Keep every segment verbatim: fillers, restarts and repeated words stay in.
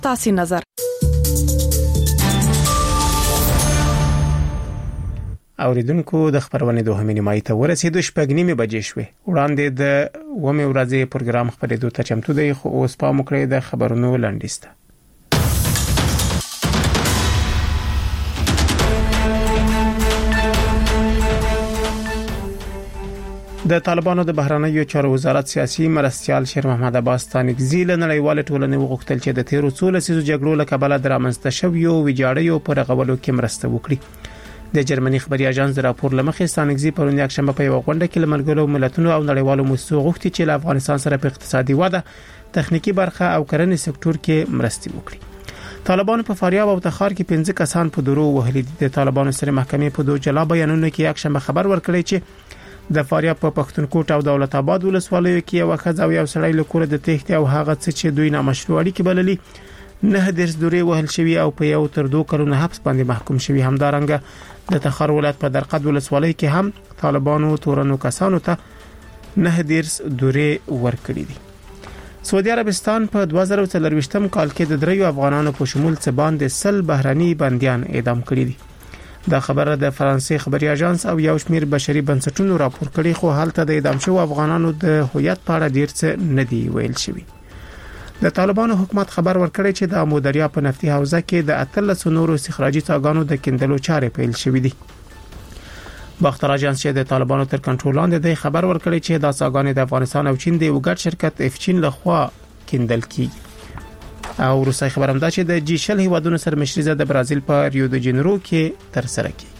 تاسو نظر. اوریدونکو د خبرونه دوه نیمایي ته ورسېدو شپږ نیمه بجې شوې. وړاندې د ومه ورځې پروګرام خبرېدو ته چمتو دی خو اوس په مکرې د خبرونو لاندېسته. د طالبانو د بهرنیو چارو وزارت سیاسي مرستيال شیر محمد عباس تانګزی له نړیوال ټولنې وغوښتل چې د تیرو څو لسیزو جګړو له کبله د رامنځته شویو ویجاړیو پر غولو کې مرسته وکړي. د جرمني خبري اژانس د راپور لمخې تانګزی پرون یکشنبه په یو غونډه کې له ملګرو ملتونو او نړیوالو موسسو غوښتي چې له افغانستان سره په اقتصادي وده، تخنیکی برخه او کرنې سکتور کې مرستې وکړي. طالبان په فاریاب او تخار کې پنځه کسان په درو وهلي دي. د طالبانو سره محکمې په دوه جلا بیانونو کې یکشنبه خبر ورکړی چې د فاریاب په پښتونخوا او دولت آباد ولسوالیو کې یو خځه او یو سړی له کوره د تېښتې او هغه څه چې دوی نامشروع اړیکې بللي نه درس دورې وهل شوی او په یو تر دوه کلونو حبس باندې محکوم شوی. همدارنګه د تخار ولایت په درقد ولسوالۍ کې هم طالبانو تورنو کسانو ته نه درس دورې ورکړي دي. سعودي عربستان په دوه زره څلرويشتم کال کې د دریو افغانانو په شمول څه باندې سل بهرني بنديان اعدام کړي دي. دا خبره د فرانسې خبري اژانس او یو شمیر بشري بنسټونو راپور کړي خو حالت د اعدام شو افغانانو د هویت په اړه ډیر څه نه دی ویل شوی. د طالبانو حکومت خبر ورکړی چې د امودریا په نفتي حوزه کې د اتلس نورو استخراجي څاګانو د کیندلو چارې پیل شوې دي. باختر اژانس چې د طالبانو تر کنټرول لاندې دی خبر ورکړی چې دا څاګانې د افغانستان او چین د یو ګډ شرکت افچین لخوا کیندل کیږي. او روسي خبرم دا چې د جی شل هیوادونو سره مشرزه د برازیل په ریو د جنیرو کې تر سره کی.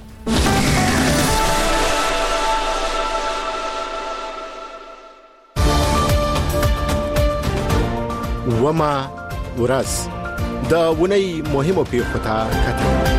وما ورځ د ونی مهمو پیښو ته کتل.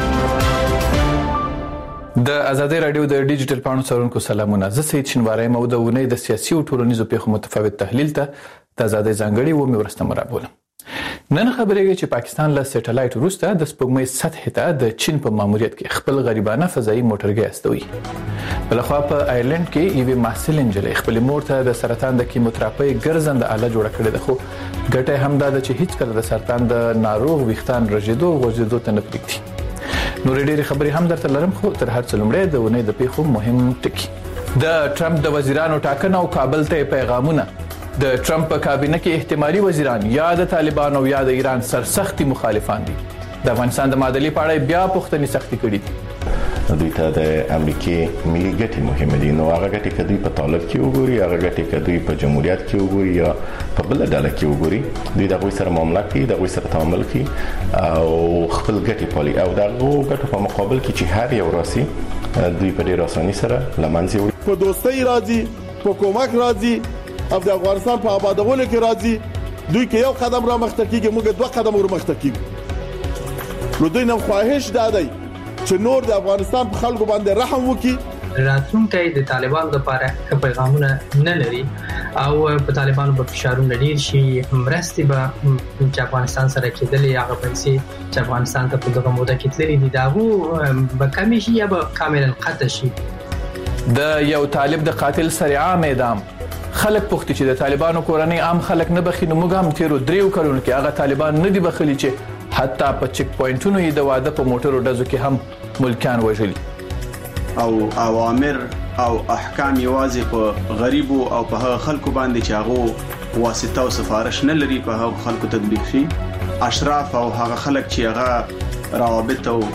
د ازادي رادیو د ډیجیټل پاڼو څارونکو سلامونه. زه سید شنواری مو د ونی د سیاسي او ټولنیزو پیښو متفاوت تحلیل ته د ازادي ځانګړي و مې ورسته مرابوله. نن خبرېږي چې پاکستان له سټلایټ وروسته د سپوږمۍ سطح ته د چین په ماموریت کې خپل غریبانه فضایي موټرګي استوي. بلخوا په آیرلند کې یوه محصل انجلۍ خپل مور ته د سرطان د کیموتراپي ګرځنده آله جوړه کړې ده خو ګټه هم دا چې هیڅ کله د سرطان د ناروغ ویښتان رژیدو غوځیدو ته نه پریږدي. نور ډېری خبرې هم درته لرم خو تر هر څه لومړی د ونې د پیښو مهم ټکی. د ټرمپ د وزیرانو ټاکنه او کابل ته پیغامونه. د ټرمپ په کابینه کې احتمالي وزیران یا د طالبان او یا د ایران سرسختي مخالفان دي. د افغانستان د معادلې په اړه بیا پوښتنې سختي کړې دي. دوی ته د امریکای ملي ګټې مهمه دي. نو هغه ګټې کدوې په طالب کې وګوري، هغه ګټې کدوې په جمهوریت کې وګوري یا په بل ډله کې وګوري، دوی د غوي سره معاملات کوي، د غوي سره تعامل کوي او خپل ګټې پالي او دغه ګټو په مقابل کې چې هر یو راسي دوی په ډېر اساني سره لمنځه وړي. په دوستۍ راځي، په کومک راځي او د افغانستان په آبادولو کې راځي. دوی کې یو قدم را مخته کیږي، موږ دوه قدم ور مخته کیږو. نو دوی نو خواهش دادی چې نور د افغانستان په خلکو باندې رحم وکړي. راتلونکي د طالبانو لپاره پیغامونه نه لري او په طالبانو په فشارونه ډیر شي مرستې به چې افغانستان سره کېدلې هغه پیسې چې افغانستان ته په دغه موده کې تللې دي دا به کمی شي یا به کاملا قطع شي. د یو طالب د قاتل سره عام اعدام. خلک پوښتنه چې د طالبانو کورنۍ عام خلک نه بخینو موږ هم تیرو دریو کلونو کې هغه طالبان نه دی بخلی چې حتی په چک پوینټونو یې د واده په موټرو ډزو کې هم ملکان وژلي. او اوامر او احکام یوازې په غریبو او په هغه خلکو باندې چې هغه واسطه او سفارش نه لري په هغه خلکو تطبیق شي. اشراف او هغه خلک چې هغه روابط او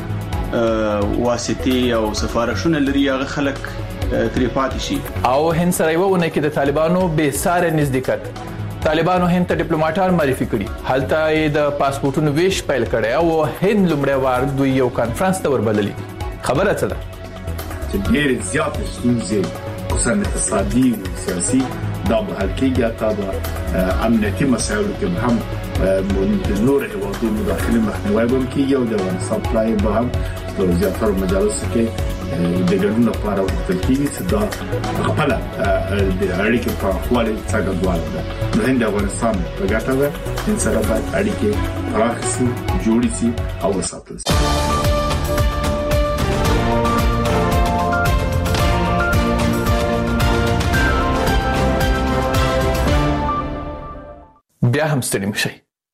واسطي او سفارشونه لري هغه خلک تری پاتې شي. او هند سره یو ونه کې د طالبانو به ساره نزدېکت. طالبانو هند ته ډیپلوماټان معرفي کړي. حالته یې د پاسپورتونو ویش پیل کړي او هند لومړی وار دوی یو کانفرنس ته وربللي. خبره څه ده؟ چې ډېر زیات ستونزې خصوصا اقتصادي او سیاسي دا به حل کېږي. حتی د امنیتي مسایلو کې هم د نور هیوادونو مداخلې مخنیوی به کېږي او د افغانستان پلای به هم په زیاتره مجالسو کې د ګډون لپاره وکړل کېږي چې دا خپل د اړیکې په خپل څنګه ده. نو هند افغانستان په ګټه ده چې سره باید اړیکې پراخ شي، جوړې شي او وساتل شي. بیا هم ستړي مشي.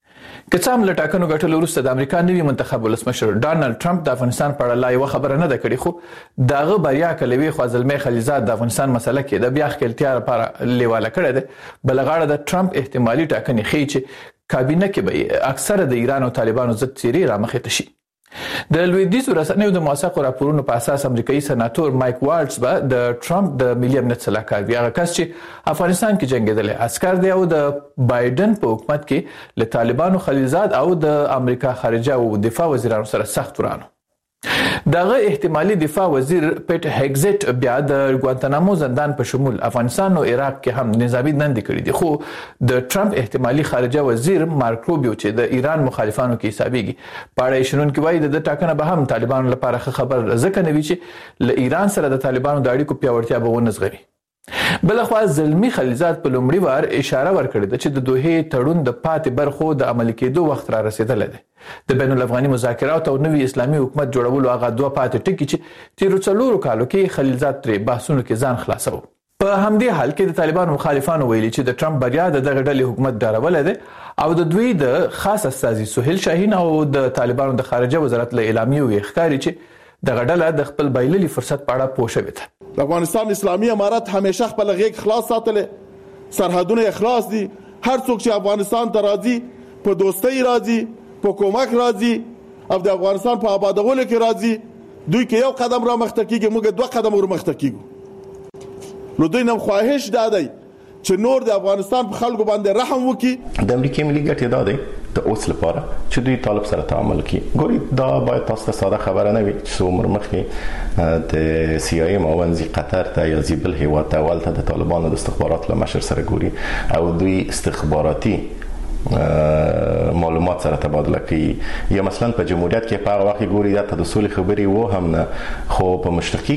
که څه هم له ټاکنو ګټلو وروسته د امریکا نوي منتخب ولسمشر ډانلډ ټرمپ د افغانستان په اړه لا یوه خبره نه ده کړې، خو دغه بریا کلوي خو زلمی خلیزاد د افغانستان مسله کې د بیا ښکېلتیا لپاره لیواله کړې ده. بله غاړه د ټرمپ احتمالي ټاکنې ښیي چې کابینه کې به اکثره د ایران او طالبانو ضد څیرې رامخې ته شي. د لویدیځو رسنیو د موثقو راپورونو په اساس امریکایي سناتور مایک وارډز به د ټرمپ د ملي امنیت سلاکار وي، هغه کس چې افغانستان کې جنګېدلی عسکر دی او د بایدن په حکومت کې له طالبانو خلیزاد او د امریکا خارجه او دفاع وزیرانو سره سخت ورانو. دغه احتمالي دفاع وزیر پیټ هګزټ بیا د ګوانتانامو زندان په شمول افغانستان او عراق کې هم نظامی دندې کړې دي، خو د ټرمپ احتمالي خارجه وزیر مارک روبیو چې د ایران مخالفانو کې حسابيږي په اړه شنونکي وایي د ټاکنه به هم طالبانو لپاره خبر ځکه نه وي چې له ایران سره د طالبانو د اړیکو پیاوړتیا به ونزغوي. بلخوا زلمی خلیزاد په لومړي وار اشاره ورکړې ده چې د دوحې تړون د پاتې برخو د عملي کېدو وخت را رسیدلی دی. د بین الافغاني مذاکراتو او نوي اسلامي حکومت جوړولو هغه دوه پاتې ټکي چې تیرو څلورو کالو کې خلیزاد ترې بحثونو کې ځان خلاصو. په همدې حال کې د طالبانو مخالفانو ویلي چې د ټرمپ بریا د دغه ډلې حکومت ډارولی دی او د دوی د خاص استازي سهیل شاهین او د طالبانو د خارجه وزارت له اعلامیو یې ښکاري چې دغه ډله د خپل بایللي فرصت په اړه پوه شوې ده. د افغانستان اسلامي امارت همیشه خپل غیږ خلاص ساتلې، سرحدونه اخلاص دي. هر څوک چې افغانستان ته راځي په دوستۍ راځي، په کومک راځي او د افغانستان په آبادولو کې راځي. دوی کې یو قدم را مخته کیږي، موږ دوه قدم ور مخته کیږو. نو دوی نم خواهش دادی چې نور د افغانستان په خلکو باندې رحم وکړي. د امریکای ملي ګټې دا دی د اوس لپاره چې دوی طالب سره تعامل کوي. ګوري دا باید تاسو ته ساده خبره نه وي چې عمر مخکې د سی آی ام اونځي قطر ته یا زیبل هیواد ته ولته د طالبانو د استخباراتو له مشر سره ګوري او دوی استخباراتي معلومات سره تبادله کوي. یا مثلا په جمهوریت کې په هغه وخت ګوري دا د اصول خبري و هم نه، خو په مشرقي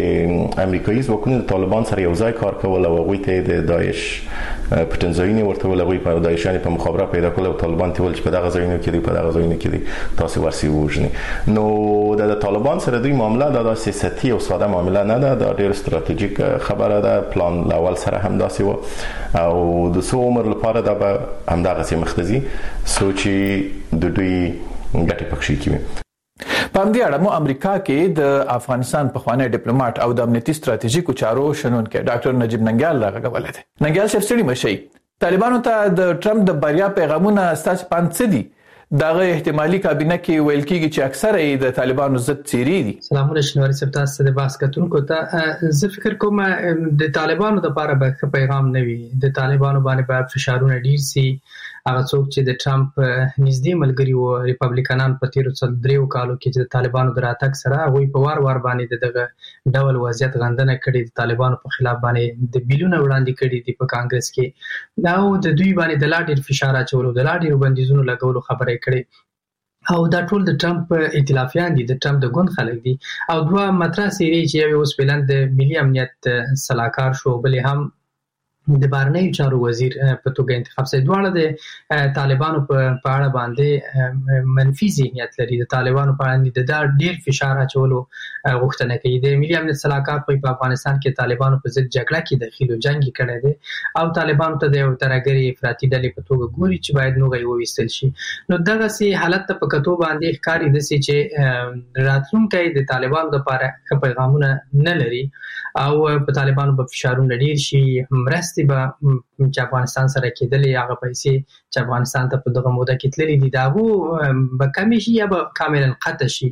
کې امریکایي ځواکونه د طالبان سره یو ځای کار کول او غوي ته د داعش پټنځایني ورته ولغوي په داعشاني په مخابره پیدا کول او طالبان ته ول چې په دغه ځایونو کې دی په دغه ځایونو کې دی تاسو ورسي وژني. نو د طالبان سره دوی معاملې د سیاسي او ساده معاملې نه ده، دا ډېر ستراتیژیک خبره ده. پلان اول سره هم داسې و او د څو عمر لپاره دا به همدغه مختزي سوچي د دوی ګټه پکښې کوي. په همدې اړه مو امریکا کې د افغانستان پخوانی ډیپلوماټ او د امنیتي ستراتیژیکو چارو شنونکی ډاکټر نجیب ننګیال راغلی دی. ننګیال صاحب ستړي مشئ، طالبانو ته د ټرمپ د بریا پیغامونه ستاسو پاند څه دي؟ دغه احتمالي کابینه کې ویل کېږي چې اکثره یې د طالبانو ضد څیرې دي. سلامونه شنواري صاحب، تاسو د بحث کتونکو ته زه فکر کوم د طالبانو لپاره به پیغام نه وي. د طالبانو باندې به فشارونه ډیر سي. هغه څوک چې د ټرمپ نږدې ملګری وو ریپابلیکنان په تیرو څل دریو کالو کې چې د طالبانو د راتګ سره هغوی په وار وار باندې دغه ډول وضعیت غندنه کړې، د طالبانو په خلاف باندې د بیلونه وړاندې کړي دي په کانګرس کې، دا د دوی باندې د لا ډیر فشار اچولو، د لا ډیر بندیزونو لګولو خبرې کړي او دا ټول د ټرمپ ائتلافیان دي، د ټرمپ د ګوند خلک دي. او دوه مطرح سیری چې یو اوس بلند ملي امنیت سلاکار شو، بلې هم د بهرنیو چارو وزیر په توګه انتخاب شوی. دواړه د طالبانو په اړه باندې منفي ذهنیت لري، د طالبانو په اړه د ډیر فشار اچولو غوښتنه کوي. د ملي امنیت سلاکار په افغانستان کې طالبانو په ضد جګړه کې دخیل او جنگ کړی دی او طالبانو ته د یو ترهګري افراطي ډلې په توګه ګوري چې باید نوغه یې وویستل شي. نو دغه سي حالت ته په کتو باندې ښکاري د سي چې راتلونکي د طالبانو لپاره ښه پیغامونه نه لري او په طالبانو په فشارونه ډیر شي. مرستې به چې افغانستان سره کېدلې، هغه پیسې چې افغانستان ته په دغه موده کې تللې دي دا هغو به کمې شي یا به کاملا قطع شي.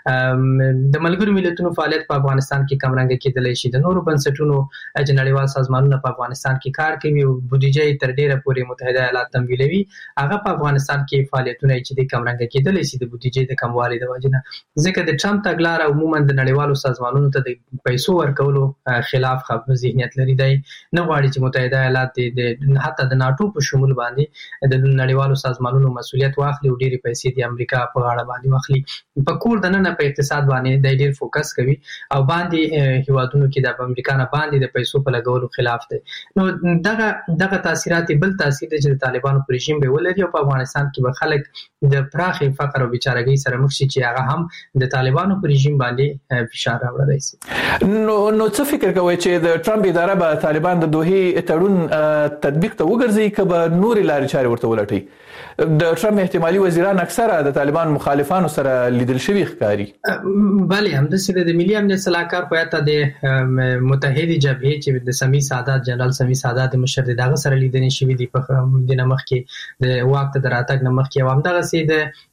د ملګرو ملتونو فعالیت په افغانستان کې کمرنګه کېدلی شي. د نورو بنسټونو چې نړیوال سازمانونه په افغانستان کې کار کوي او بودیجه یې تر ډیره پورې متحده ایالات تمویلوي، هغه په افغانستان کې فعالیتونه چې د کمرنګه کېدلی شي د بودیجې د کموالي د وجې نه، ځکه د ټرمپ تګلاره عموما د نړیوالو سازمانونو ته د پیسو ورکولو خلاف ذهنیت لري. دی نه غواړي چې متحده ایالات د حتی د ناتو په شمول باندې د نړیوالو سازمانونو مسولیت واخلي او ډېری پیسې د امریکا په غاړه باندې واخلي. په کور دننه په اقتصاد باندې د ډېر فوکس کوي او باندې هیوادونو کې د امریکا نه باندې د پیسو په لګولو خلاف دی. نو دغه دغه تاثیرات بل تاثیر دی چې د طالبانو پر رژیم به ولري او په افغانستان کې به خلک د پراخ فقر او بیچارهګۍ سره مخ شي چې هغه هم د طالبانو پر رژیم باندې فشار راوړلی شي. نو نو څه فکر کوئ چې د ټرمپ اداره به طالبان د دوحې دغه تړون تطبیق ته وګرځي که به نورې لارې چارې ورته ولټي؟ د ټرمپ احتمالي وزیران اکثره د طالبان مخالفانو سره لیدل شوي ښکاري. بله همداسې د ملي امنیت صلاحکار خو حتی د متحدې جبهې چې د سمیع سادات جنرال سمیع سادات مشر دی دغه سره لیدنې شوي دي په د نه مخکې د واک ته د راتګ نه مخکې، او همدغسې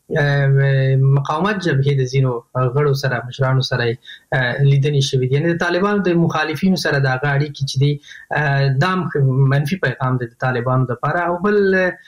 د مقاومت جبهې د ځینو غړو سره مشرانو سره لیدنې شوي دي. یعنې د طالبانو د مخالفینو سره د هغه اړیکې چې دي دا منفي پیغام دی د طالبانو دپاره. او بل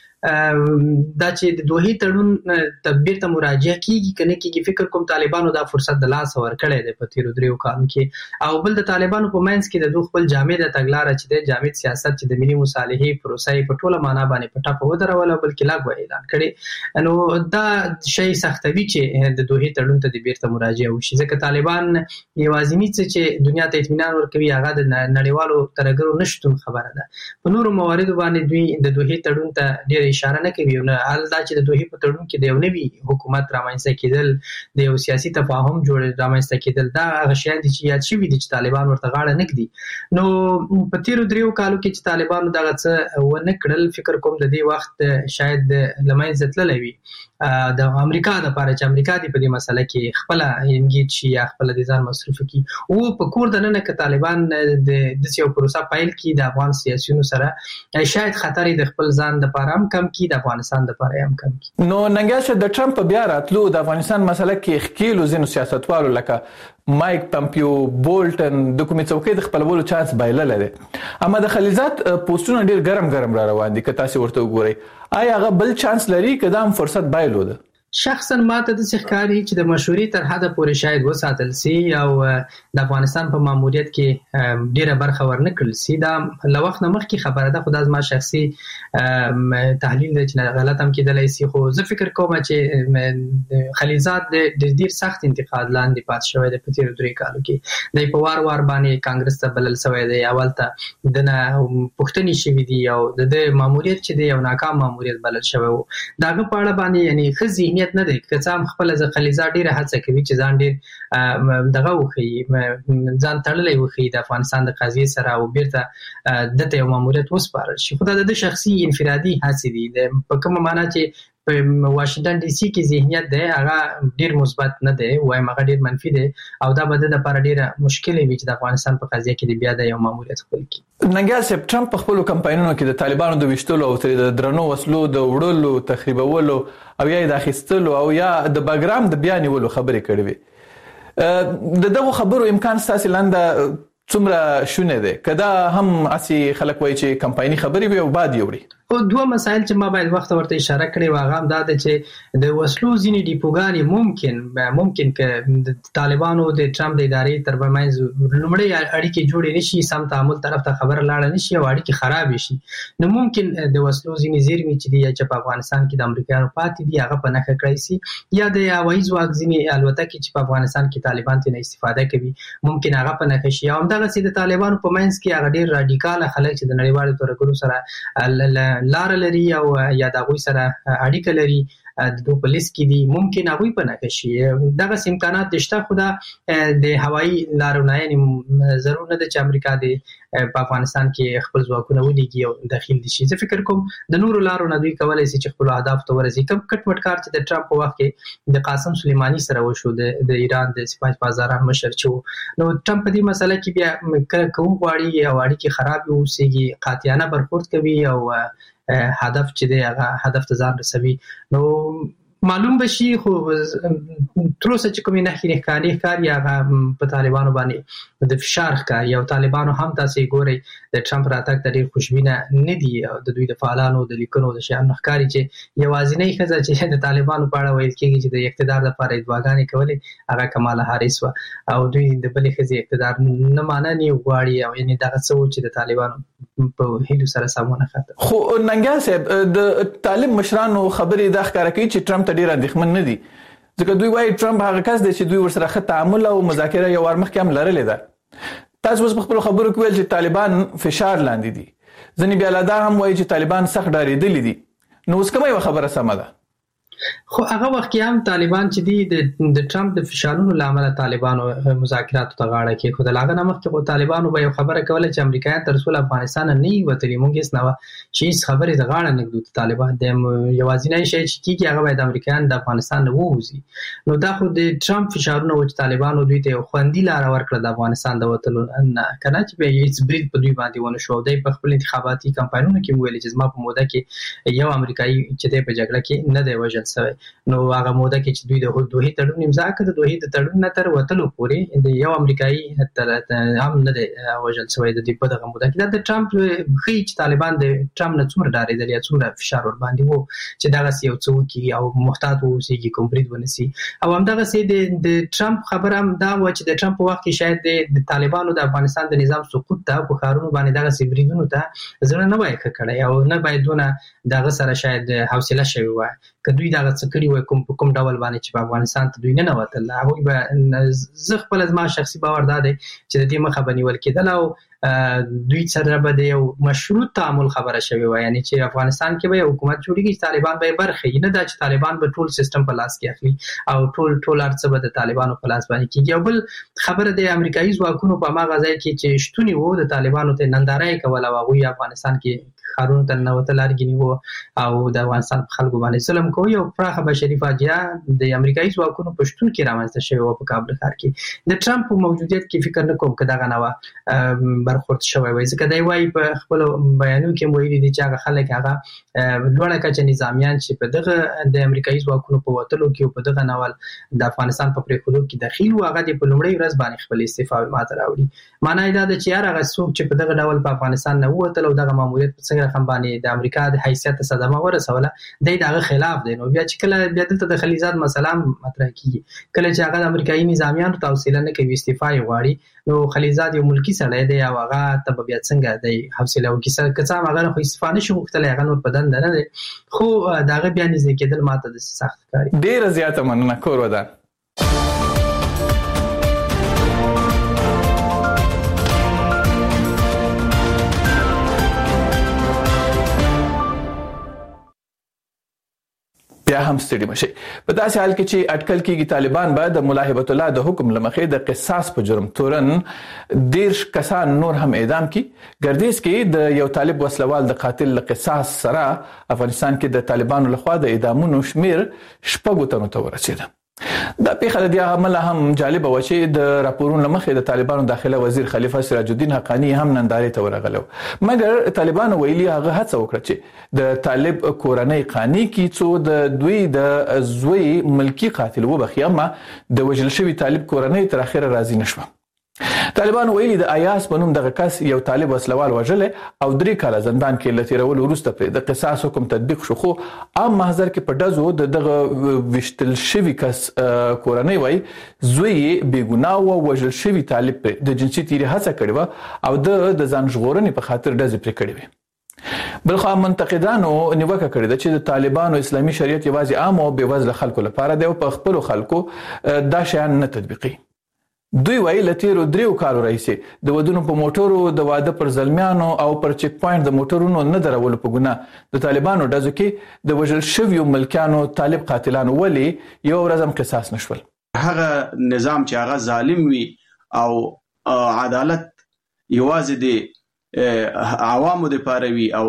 دا چې د دوحې تړون ته بیرته مراجعه کیږي که نه کیږي، فکر کوم طالبانو دا فرصت د لاسه ورکړی دی په تیرو دریو کالو کې. او بل د طالبانو په منځ کې د دوی خپل جامد تګلاره چې دی جامد سیاست چې د ملي مصالحې پروسه یې په ټوله معنا باندې په ټاپه ودروله بلکې لاګو اعلان کړی، نو دا شی سختوي چې د دوحې تړون ته د بیرته مراجعه وشي، ځکه طالبان یوازینی څه چې دنیا ته اطمینان ورکوي هغه د نړیوالو ترهګرو نشتون خبره ده. په نورو مواردو باندې دوی د دوحې تړون ته ډېر اشاره نه کوي. نه حال دا چې د دوحې په تړون کې د یو نوي حکومت رامنځته کېدل، د یو سیاسي تفاهم جوړ رامنځته کېدل، دا هغه شیان دي چې یاد شوي دي چې طالبان ورته غاړه نه ږدي. نو په تیرو دریو کالو کې چې طالبانو دغه څه ونه کړل، فکر کوم د دې وخت شاید له منځه تللی وي د امریکا دپاره چې امریکا دې په دې مسله کې خپله انګیج شي یا خپله د ځان مصروف کړي. او په کور دننه که طالبان د داسې یو پروسه پیل کړي د افغان سیاسیونو سره، شاید خطر یې د خپل ځان دپاره هم کم کړي، د افغانستان دپاره هم کم کړي. نو ننګیال د ټرمپ په بیا راتلو د افغانستان مسله کې ښکېلو ځینو سیاستوالو لکه مایک پمپیو، بولټن د کومې څوکۍ د خپلولو چانس بایللی دی. اما د خلیزات پوسټونه ډېر ګرم ګرم را روان دي که تاسې ورته وګورئ. آیا هغه بل چانس لري که دا هم فرصت بایلوده؟ شخصا ماته داسې ښکاري چې د مشورې تر حده پورې شاید وساتل سي او د افغانستان په ماموریت کې ډیره برخه ورنه کړل سي. دا له وخت نه مخکې خبره ده، خو دا زما شخصي تحلیل دی چې غلط هم کېدلی سي. خو زه فکر کوم چې خلیزات د ډېر سخت انتقاد لاندې پاتې شوی دی په تېرو درې کالو کې. دی په وار وار باندې کانګرس ته بلل شوی دی، اول ته د نه پوښتنې شوي دي او د ده ماموریت چې دی یو ناکام ماموریت بلل شوی و. د هغه په اړه باندې یعنې ښه ذهنیت نه دی، که څه هم خپله خلیزات ډېره هڅه کوي چې ځان ډېر دغه وښیي، ځان تړلی وښیي د افغانستان د قضیې سره او بیرته دته یو ماموریت وسپارل شي. خو دا د ده شخصي انفرادي هڅې دي. په کومه معنا چې په واشنګټن ډي سي کې ذهنیت دی هغه ډېر مثبت نه دی، وایم هغه ډېر منفي دی او دا به د ده لپاره ډېره مشکله وي چې د افغانستان په قضیه کې د بیا د یو ماموریت خپل کړي. ننګیال صاحب، ټرمپ په خپلو کمپاینونو کې د طالبانو د ویشتلو او ترې د درنو وسلو د وړلو، تخریبولو او یا د اخیستلو او یا د بګرام د بیا نیولو خبرې کړې وي. د دغو خبرو امکان ستاسې لاندې څومره شونه دی؟ که دا هم هسې خلک وایي چې کمپایني خبرې وي او بعد یې وړي؟ خو دوه مسایل چې ما باید وخت ورته اشاره کړې وه هغه هم دا ده چې د وسلو ځینې ډیپوګانې ممکن ممکن که د طالبانو د ټرمپ د ادارې تر منځ لومړی اړیکې جوړې نه شي، سم تعامل طرف ته خبره لاړه نه شي او اړیکې خرابې شي، نو ممکن د وسلو ځینې زیرمې چې دي چې په افغانستان کې د امریکایانو پاتې دي هغه په نښه کړی سي، یا د هوایي ځواک ځینې الوتکې چې په افغانستان کې طالبان ترې استفاده کوي ممکن هغه په نښه شي. او همدغسې د طالبانو په منځ کې هغه ډېر راډیکاله خلک چې د نړیوالو ترهګرو سره لاره لري او یا د هغوی سره اړیکه لري، د دوی په لیست کې دي، ممکن هغوی په نښه شي. دغسې امکانات شته، خو دا د هوایي لارو نه یعنې ضرور نه ده چې امریکا د په افغانستان کې خپل ځواکونه ولیږي او داخل دي شي. زه فکر کوم د نورو لارو نه دوی کولی شي چې خپلو اهدافو ته ورسي. کوم کټ مټ کار چې د ټرمپ په وخت کې د قاسم سلیماني سره وشو، د ایران د سپاه پاسداران مشر چې و، نو ټرمپ په دې مسله کې بیا کله که وغواړي او اړیکې خراب واوسېږي قاطعانه برخورد کوي او هدف چې دی هغه هدف ته ځان رسوي، نو معلوم بشي. خو تر اوسه چې کومې نښې ښکاري ښکاري هغه په طالبانو باندې د فشار ښکاري او طالبانو هم تاسې ګورئ د ټرمپ راتګ ته ډېر خوشبینه نه دي او د دوی د فعالانو د لیکنو د شیانو ښکاري چې یوازینۍ ښځه چې د طالبانو په اړه ویل کېږي چې د اقتدار لپاره یې دعاګانې کولې هغه کماله هاریس وه او دوی د بلې ښځې اقتدار نه مننې غواړي او یعنې دغه څه و چې د طالبانو په هیلو سره سم ونه خاطر. خو ننګیال صاحب، د طالب مشرانو خبرې دا ښکاره کوي چې ټرمپ ته ډېر اندېښمن نه دي، ځکه دوی وایي ټرمپ هغه کس دی چې دوی ورسره ښه تعامل او مذاکره یو وار مخکې هم لرلې ده. تاسو اوس په خپلو خبرو کې ویل چې طالبان فشار لاندې دي، ځینې بیا لا دا هم وایي چې طالبان سخت ډارېدلي دي، نو اوس کومه یوه خبره سمه ده؟ خو هغه وخت کې هم طالبان چې دی د ټرمپ د فشارونو لامل طالبانو مذاکراتو ته غاړه کې خو د لاغه نامه کې خو طالبانو به یو خبره کوله چې امریکایان تر څو افغانستان نه وتلی مونږ هیڅ نه شي خبرې د غاړه نه ګدو طالبان د یوازینی شي چې کیږي هغه به د امریکایان د افغانستان نه ووزي نو دا خو د ټرمپ فشارونو چې طالبانو دوی ته خوندي لار ورکړه د افغانستان د وتلو نه کنه چې به هیڅ برید په دوی باندې ونه شو د خپل انتخاباتي کمپاینونو کې ویل چې زما په موده کې یو امریکایي چې په جګړه کې نه دی وژل شوی نو هغه موده کې چې دوی د دوه تړون امضا کړ د دوه تړون نه تر وتلو پورې د یو امریکایي تر هم نه دی وژل شوی د دې په دغه موده کې د ټرمپ خي چې طالبان د ټرمپ نه څومره ډارېدل یا څومره فشار ور باندې وو چې دغه یو څوکي او محتاط اوسېږي کوم برید ونسي او همدغه سي د ټرمپ خبره هم دا و چې د ټرمپ په وخت کې شاید د طالبانو د افغانستان د نظام سقوط ته په کارونو باندې دغه سي بریدونو ته ځنه نه وای کړی او نه باید دغه سره شاید حوصله شوی وای کدوې دغه څکړي وای کوم کوم ډول باندې چې په افغانستان ته دوی نه نوتل هغه به زه خپل ازما شخصي باور داده چې د دې مخه بنول کېدل او دوی سره به د یو مشروط تعامل خبره شوی وای یعنی چې افغانستان کې به حکومت جوړیږي طالبان به برخه نه دا چې طالبان به ټول سیستم په لاس کې اخلي او ټول ټول ارڅ به د طالبانو په لاس باندې کېږي او بل خبره د امریکایي ځواکونو په ما غځای کې چې شتونی وو د طالبانو ته نندارای کول او هغه افغانستان کې خارون ته نوته لارګنی وو او د افغانستان خلکو باندې سلام کوي او پراخه بشري فاجعه د امریکایي ځواکونو پښتون کې رامنځته شوی او په کابل ښار کې د ټرمپ موجودیت کې فکر نه کوم کدا غنوا برخورد شوی وای ځکه دی وای په خپل بیانو کې ویلي دي چې هغه خلک هغه لوړه کچه نظامیان چې په دغه د امریکایي ځواکونو په وټلو کې په دغه نوال د افغانستان په پریکولو کې داخل و هغه د په لومړی ورځ باندې خپل استعفا ماته راوړي معنی دا د چې هغه څوک چې په دغه ډول په افغانستان نه وته او دغه ماموریت په څنګه رقم باندې د امریکا د حیثیت صدمه ورسوله د دغه خلاف دی نو بیا چې کله بیا دلته د خلیزات مسله مطرح کیږي کله چې هغه امریکایي نظامیانو توصیه نه کوي استعفا یې غواړي نو خلیزات یو ملکی سړی دی او هغه ته بیا څنګه دی حوصله وکړي کڅا هغه خو استعفا نشي غوښتل هغه نور بدن نه دی خو دغه بیا نږدې کېدل ماته د سخت کاری ډیر زیاته مننه کور ودا بیا هم ستړي مشي په داسې حال کې چې اټکل کېږي طالبان به د ملاحبت الله د حکم لمخې د قصاص په جرم تورن دیرش کسان نور هم اعدام کی ګردیز کې د یو طالب وسلوال د قاتل له قصاص سره افغانستان کې د طالبانو لخوا د اعدامونو شمیر شپږو تنو ته ورسېده دا پیښه د دې عمل هم جالب و چې د راپورونو لمخې د طالبانو داخله وزیر خلیفہ سراج الدین حقانی هم نندارې ته ورغلو مګر طالبانو ویلي هغه هڅه وکړه چې د طالب کورنۍ قانی کې څو د دوی د زوی ملکی قاتل وبخي اما د وجل شوی طالب کورنۍ تر اخره راضي نشوه طالبان ویلي د ایاس په نوم دغه کس یو طالب وسلوال وژل او درې کاله زندان کې لتیرول وروسته پر د قصاص حکم تطبیق شو خو عام محضر کې په دزو دغه وشتل شوی کس کورنۍ وای زوی بیګناه او وژل شوی طالب د جنسي تیری هڅه کړې و او د ځان ژغورنې په خاطر دزې پر کړې و بلخو منتقدانو نیوکه کړې ده چې د طالبانو اسلامي شریعت یوازې عام او بېوزله خلکو لپاره دی او په خپل خلکو دا شیان نه تطبیقي دوی وایي لتیرو دریو کالو راځي د ودونو په موټرو د واده پر زلمیانو او پر چیک پوینټ د موټرونو نه درول په ګناه د طالبانو دزو کې د وژل شویو ملکانو طالب قاتلانو ولی یو ورځ هم قصاص نشول هغه نظام چې هغه ظالم وي او عدالت یوازې د عوامو د پاره وي او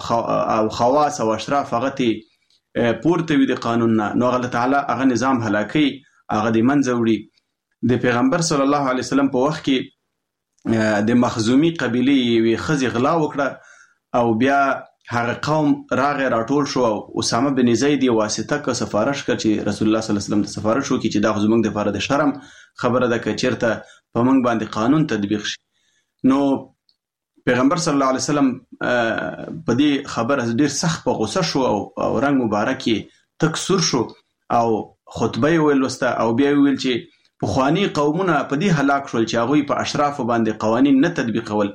او خواص او اشراف هغه ته پورته وي د قانون نه نو الله تعالی هغه نظام هلاکي هغه د منځ وړي د پیغمبر صلی الله علیه وسلم په وخت کې د مخزومی قبیله وی خزي غلا وکړه او بیا هغه قوم راغی راټول شو او اسامه بن زید واسطه کا سفارش کړ چې رسول الله صلی الله علیه وسلم ته سفارش وکړي چې دا زمونږ د لپاره د شرم خبره ده چې چیرته په موږ باندې قانون تطبیق شي نو پیغمبر صلی الله علیه وسلم په دې خبره ډیر سخت په غوسه شو او رنگ مبارک تک سور شو او خطبه ویل وسته او بیا ویل چې پخوانی قومونه په دې هلاک شول چې هغه په اشراف باندې قوانين نه تطبیقول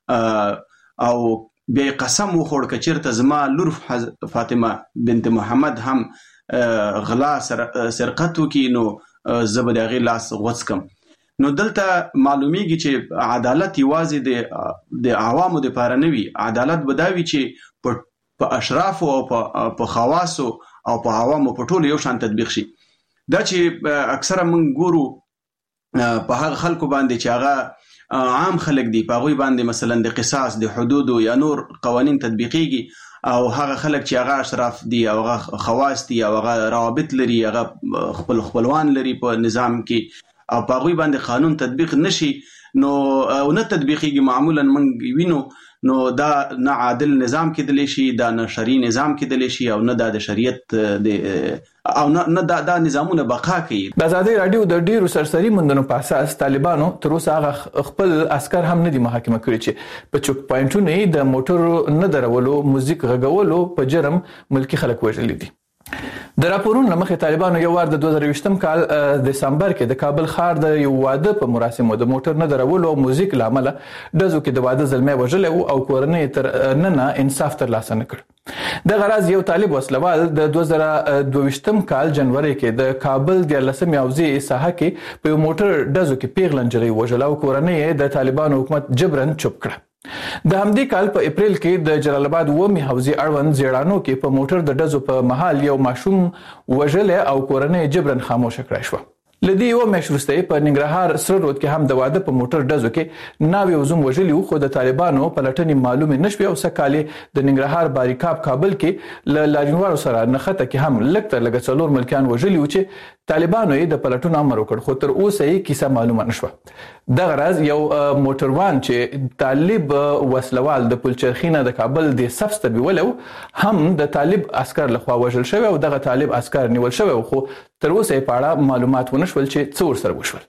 او بیا قسم وخوړ چې چیرته زما لور فاطمه بنت محمد هم غلا سرقت وکي نو زبر هغه لاس غوڅکم نو دلته معلومیږي چې عدالت یوازې د د عوامو د پاره نه وي عدالت بداوي چې په اشراف او په خواصو او په عوامو په ټولو یو شان تطبیق شي. دا چې اکثره موږ ګورو په هغه خلکو باندې چې هغه عام خلک دي، په هغوی باندې مثلا د قصاص د حدودو یا نور قوانین تطبیقیږي، او هغه خلک چې هغه اشراف دي او هغه خواص دي او هغه روابط لري، هغه خپل خپلوان لري په نظام کې، او په هغوی باندې قانون تطبیق نشي نو او نه تطبیقیږي، معمولا موږ وینو نو دا نه عادل نظام کېدلی شي، دا نه شرعي نظام کېدلی شي، او نه دا د شریعت او نه دا, دا نظامونه بقا کوي. د ازادي رادیو د ډیرو سرسري موندنو په اساس طالبانو تر اوسه هغه خپل عسكر هم نه دي محاکمه کړي چې په چوک پوینټونو د موټرو نه درولو، موزیک غږولو په جرم ملکی خلک وژلي دي. د راپورونو لمخې طالبانو یو وار د دوه زره یوولسم کال دسمبر کې د کابل ښار د یو واده په مراسمو د موټر نه درولو او موزیک لامل ډزو کې د واده زلمي وژل او کورنۍ تر نن انصاف ترلاسه نه کړ. د غراض یو طالب وسلوال د دوه زره دوه ویشتم کال جنوري کې د کابل د لسم یاوزي ساحه کې په یو موټر ډزو کې پیغلن جری وژل او کورنۍ د طالبانو حکومت جبرن چوپ کړ. د همدې کال په اپریل کې د جلال آباد ومي حوزې اړوند زیړانو کې په موټر د ډزو په محل یو ماشوم وژل او کورنۍ جبرن خاموش کړای شو. لدی یو میاشت وروسته په ننګرهار سره رود کې هم د واده په موټر ډزو کې ناوې وزوم وژلی خو د طالبانو په لټنې معلومه نشوي او سکالې د ننګرهار باریکاب کابل کې ل لاجنوارو سره نخته کې هم لکته لګ څلور ملکیان وژلی و چې طالبانو یې د پلټون امر وکړ، خو تر اوسه یې کیسه معلومه نشوه. د غرض یو موټروان چې طالب وسلوال د پلچرخینه د کابل د صف ته بیولو هم د طالب عسكر لخوا وژل شوی او دغه طالب عسكر نیول شوی، خو تر اوسه په اړه معلومات ونشول چې څور سره وشول.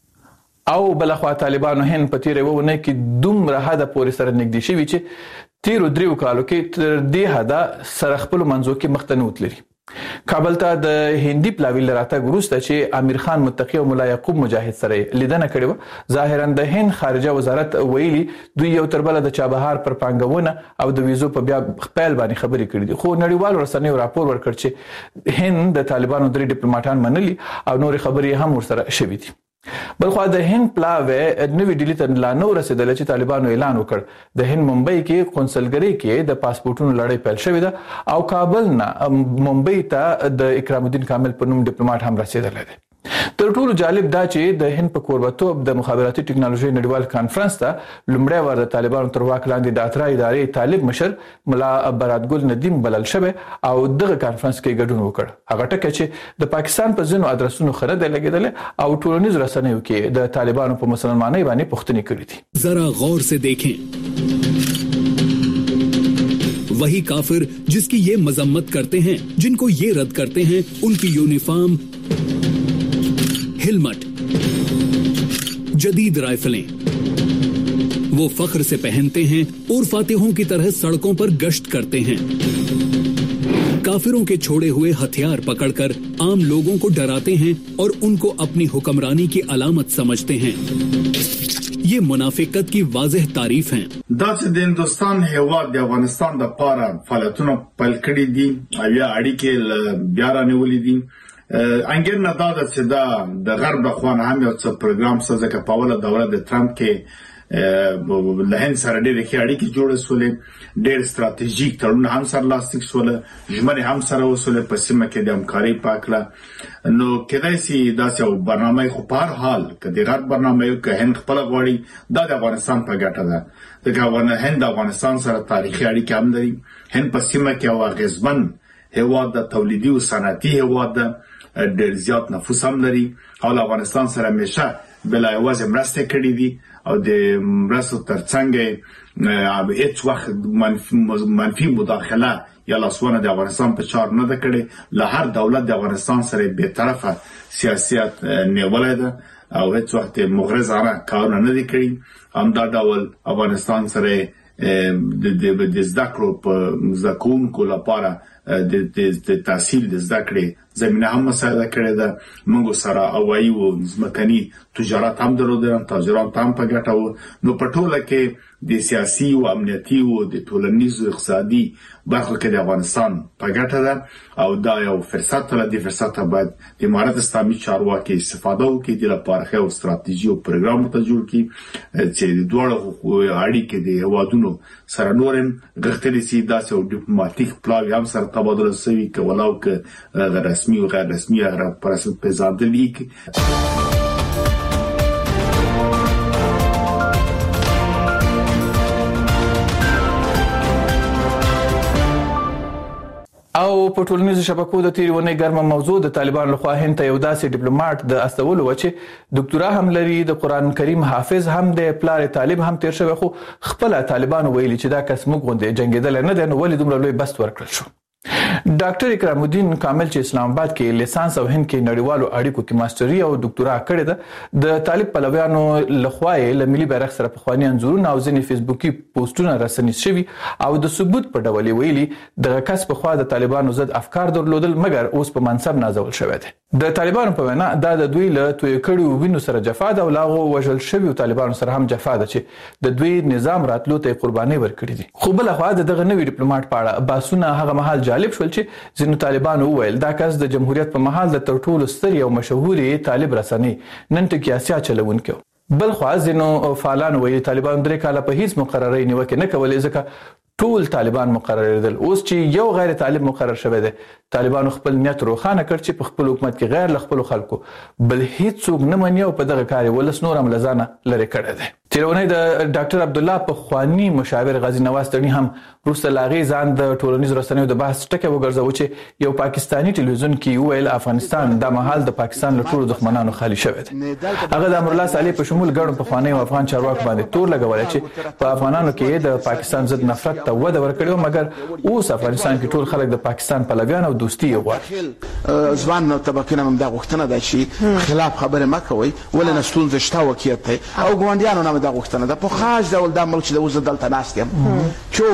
او بلخوا طالبانو هن په تیرې وونه کې دومره حدا پورې سره نږدې شوی چې تیرو دریو کالو کې تر دې حدا سره خپل منځو کې مختنوت لري. کابل ته د هندي پلاوی لراته ګروسته چې امیر خان متقی او مولا یعقوب مجاهد سره لیدنه کړې و. ظاهرا د هند خارجه وزارت ویلي دوی یو تر بل د چابهار پر پانګونه او د ویزو په بیا خپل باندې خبرې کړې دي، خو نړیوال رسنیو راپور ورکړ چې هند د طالبانو درې ډیپلوماټان منلي او نور خبرې هم ورسره شوې دي. بلخو د هند پلاوی نوې ډیلی ته لا نو رسیدل چې طالبانو اعلان وکړ د هند ممبئی کې قونسلګری کې د پاسپورتونو لړۍ پیل شوې ده او کابل نه ممبئی ته د اکرام الدین کامل په نوم ډیپلوماټ هم رسیدلی دی. تر ټولو جالب دا چې د هند په کوربتوب د مخابراتي ټکنالوژي نړیوال کانفرنس ته لومړی وار د طالبانو تر واک لاندې د اترا ادارې طالب مشر ملا براتګل ندیم بلل شوی او دغه کانفرنس کې ګډون وکړ. هغه ټکه چې د پاکستان په ځینو ادرسونو خره د لګیدل او ټولنیز رسنیو کې د طالبانو په مسلمانۍ باندې پوښتنې کړې دي. ذرا غور سے دیکھیں वही काफिर जिसकी ये मजम्मत करते हैं, जिनको ये रद्द करते हैं उनकी यूनिफॉर्म, हेलमेट, जदीद राइफलें वो फख्र से पहनते हैं और फातिहों की तरह सड़कों पर गश्त करते हैं। काफिरों के छोड़े हुए हथियार पकड़कर आम लोगों को डराते हैं और उनको अपनी हुक्मरानी की अलामत समझते हैं। ये मुनाफिकत की वाज़ेह तारीफ हैं। داسې د هندوستان هیواد د افغانستان د پاره فعالیتونه پیل کړي دي او یا اړیکې بیا رانیولې دي. انګر نه دا چې دا د غرب د خوانه هم یو څه پروګرام سره کې په اوله دوره د ټرمپ کې له هند سره ډېر ښه اړیکې جوړې شولې، ډېر ستراتیژیک تړونونه هم سره لاسلیک شول، ژمنې هم سره وشولې په سیمه کې د همکارۍ په هکله. نو کېدای شي داسې یو برنامه خو په هر حال که د غرب برنامه یو که هند خپله غواړي دا د افغانستان په ګټه ده، ځکه هند د افغانستان سره تاریخي اړیکې هم لري. هند په سیمه کې یو اغېزمن هیواد د تولیدي او صنعتي هیواد ده، ډېر زیات نفوس هم لري او له افغانستان سره همیشه بلا یوازې مرستې کړې دي او د مرستو ترڅنګ هیڅ وخت منفي مداخله یا لاسوانه د افغانستان په چار نه ده کړې. له هر دولت د افغانستان سره به طرفه سیاست نیولای ده او هیڅ وخت مغرضانه کارونه نه دي کړی. همدا ډول افغانستان سره د زده کړو په زده کوونکو لپاره د تحصیل د زده کړې زمینه هم مساعده کړې ده. موږ سره هوایي او ځمکني تجارت هم درلودل، تاجران هم په ګټه وو. نو په ټوله کې د سیاسي او امنیتي او د ټولنیز او اقتصادي برخو کې د افغانستان په ګټه ده او دا یو فرصت له دې فرصت باید د امارت اسلامي چارواکي استفاده وکړي، د لپاره یو ستراتیژي او پروګرام ته جوړ کړي چې د دوه اړیکې د هوادونو سره نورم غښتلې سي. داسې یو ډیپلوماټیک پلاوی هم سره تبادله شوی که ولو که رسمی و غیر رسمی را پرسنت پیزادلی او په ټولنیزو شبکو د تیری ونې ګرمه موضوع د طالبانو لخوا هند ته یو داسې ډیپلوماټ د استولو و چې ډاکټرا هم لري د قران کریم حافظ هم د پلار طالب هم تیر شوی خو خپل طالبانو ویلي چې دا کس موږ غونډه جنگیدل نه دی نو ولې دومره لوی بست ورکړل شو. ډاکټر اکرام الدین کامل چې اسلام آباد کې لیسانس او هند کې نړیوالو اړیکو کې ماستري او ډاکټرا کړې ده د طالب پلویانو لخوا له ملي بیرغ سره په خواني انزورونه او ځینې فیسبوکي پوسټونه رسنۍ شوي او د ثبوت په ډول ویلي د کس په خوا د طالبانو ضد افکار درلودل مګر اوس په منصب نازول شوی دی. د طالبانو په وینا دا د دوی له توی کړي وینو سره جفا ده او لاغو وژل شوی طالبانو سره هم جفا ده چې د دوی نظام راتلو ته قرباني ورکړي دي. خو بل خو دغه نوی ډیپلوماټ پاړه باسونه هغه مهال جالب شول چې ځینو طالبانو وویل دا کس د جمهوریت په مهال د تر ټولو ستر او مشهوري طالب رسنۍ نن ټکی اسیا چلونکو. بل خو ځینو فعالان ویل طالبان درې کاله په هیڅ مقرري نیوکه نه کولې ځکه ټول طالبان مقرر دي. اوس چې یو غیر طالب مقرر شوی دی طالبانو خپل نیت روښانه کړ چې په خپل حکومت کې غیر ل خپل خلکو بل هیڅ څوک نه مني او په دغه کار ولس نور هم لزانه لری کړی دی. تیرونه د ډاکټر عبد الله په خواني مشاور غازی نواز ترنی هم روسته لاغي ځان د ټولنیز رسنیو د بحث ټکي وګرځاو چې یو پاکستانی ټلویزیون کې ویل افغانستان د مهال د پاکستان له ټولو دښمنانو خالی شوی دی. هغه د امر الله صالح په شمول ګڼو په خواني او افغان چارواکو باندې تور لګول چې په افغانانو کې د پاکستان ضد نفرت ته وده ورکړو مګر اوس افغانستان کې ټول خلک د پاکستان پلویان او دوستي غواړي. ځوان نو طبقه هم د غوښتنه ده چې خلاف خبره مکوي ولنه ستونزه شته وکیت او ګوندیانو نه د غوښتنه ده په خاص ډول د ملک چې د وزدل تناستم چې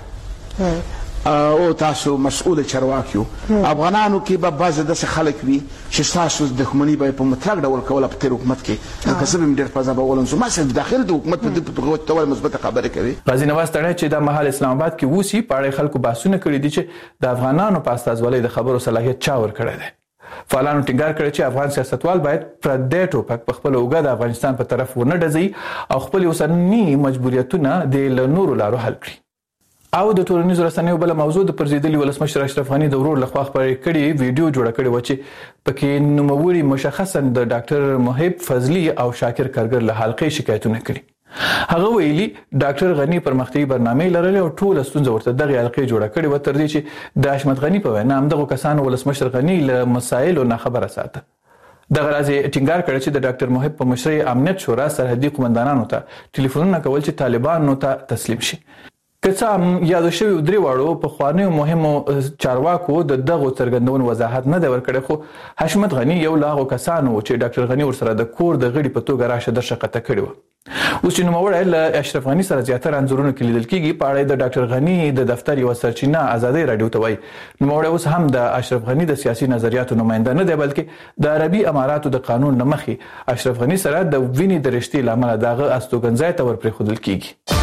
ملکه او تاسو مسؤل چرواکیو افغانانو کې به بعض د خلک وي چې تاسو د دښمنۍ به په مطلق ډول کوله په تیر حکومت کې کسب هم ډېر فضا به ولنځو ما سره داخل د حکومت په دغه ډول مثبت خبره کوي. غازی نواز تړي چې د محل اسلام آباد کې وسی پاړې خلکو باسونه کړی دي چې د افغانانو په استازولۍ د خبرو صلاحیت چا ور کړی دی. فعالانو ټینګار کړی چې افغان سیاستوال باید پردې ټوپک په خپل اوګه د افغانستان په طرف ونه ډزي او خپل اوسنی مجبوریتونه د لنورو لارو حل کړي. او د ټولنیزو رسنیو بل موضوع د پرزیدلی ولسمشر اشرف غنی د ورور لخوا خبرې کړي ویډیو جوړه کړې و چې پکې نوموړي مشخصا د ډاکټر محب فضلی او شاکر کارګر له حلقې شکایتونه کړي. هغه ویلي ډاکټر غنی پرمختي برنامه لرله او ټول ستونزې ورته دغه حلقې جوړه کړې و تر دې چې د حشمت غنی په وینا هم دغه کسانو ولسمشر غنی له مسایلو نه خبره ساته. دغه راځي ټینګار کړی چې د ډاکټر محب په مشرۍ امنیت شورا سرحدي قومندانانو ته ټلیفونونه کول چې طالبانو ته تسلیم شي. که څه هم یاد شوی درې واړو په خوانیو مهمو چارواکو د دغه څرګندون وضاحت نه دی ورکړی خو حشمت غنی یو لاغو کسانو چې ډاکټر غنی ورسره د کور د غړي په توګه راشه درشه قطه کړی و. اوس چې نوموړی له اشرف غنی سره زیاتره انځورونه کې لیدل کېږي په اړه د ډاکټر غنی د دفتر یو سرچینه ازادي رادیو ته وایي نوموړی اوس هم د اشرف غنی د سیاسي نظریاتو نماینده نه دی بلکې د عربي اماراتو د قانون نه مخې اشرف غنی سره د وینې د رشتې له امله دغه استوګنځای ته ورپرېښودل کېږي.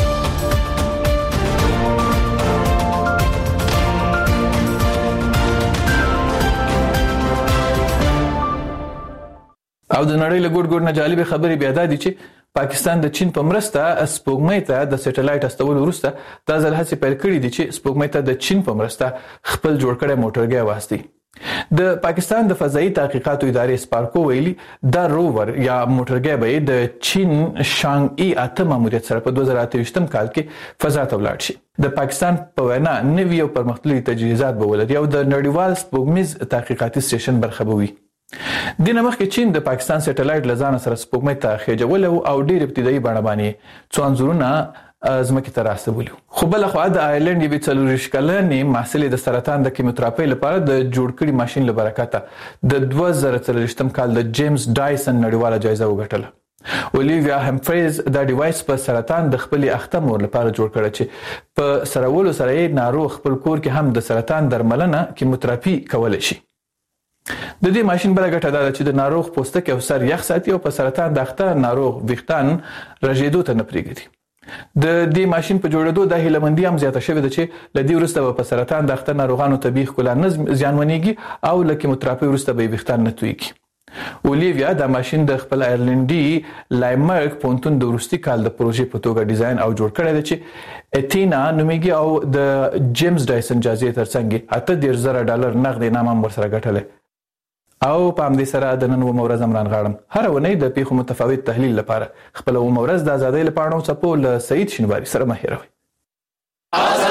او د نړۍ له ګوټ ګوټ نه جالب خبرې بیا دا دي چې پاکستان د چین په مرسته سپوږمۍ ته د سټلایټ استولو وروسته دا ځل هڅې پیل کړې دي چې سپوږمۍ ته د چین په مرسته خپل جوړ کړی موټرګی واستي. د پاکستان د فضایي تحقیقاتو ادارې سپارکو ویلي دا روور یا موټرګی به د چین شانګ ای اته ماموریت سره په دوه زره اته ویشتم کال کې فضا ته ولاړ شي. د پاکستان په وینا نوي او پرمختللي تجهیزات به ولري او د نړیوال سپوږمیز تحقیقاتي سټیشن برخه به وي. دینه مخکې چین د پاکستان سټلایټ لزان سره سپوږمۍ ته خېجول او ډېر ابتدایي بڼه باندې څو انځورونه ځمکې ته راستولي. خو بل خو د آیرلند یوې څلورویشت کلنې محصلې د سرطان د کیموتراپۍ لپاره د جوړ کړي ماشین له برکته د دوه زره څلوېښتم کال د جیمز ډایسن نړیواله جایزه وګټله. اولیویا همفریز دا ډیوایس په سرطان د خپل اخته مور لپاره جوړ کړی چې په سرولو سره یې ناروغ خپل کور کې هم د سرطان درملنه کیموتراپي کولی شي. د دې ماشين بل ګټه ده چې د ناروغ پوستکی او سر یخ ساتي او په سرطان د اخته ناروغ ویښتان رژېدو ته نه پرېږدي. د دې ماشين په جوړېدو د هیلمندي هم زیاته شوې ده چې لدی وروسته په سرطان د اخته ناروغانو طبيعي ښکلا نه زیانمنېږي او له کیموتراپي وروسته به ویښتان نه تویږي. اولیویا د ماشين د خپل ایرلنډي لایمرک پونتون د وروستي کال د پروژې په توګه ډیزاین او جوړ کړی دی چې اتینا نومیږي او د جیمز ډایسن جایزې ترڅنګ اته دېرش زره ډالر نغد انعام هم ورسره ګټلی او په همدې سره د نن اومه ورځ عمران غاړم هره اونۍ د پیښو متفاوت تحلیل لپاره خپل اومه ورځ د ازادۍ له پاڼو څپو له سعید شینواري سره مه هېروئ.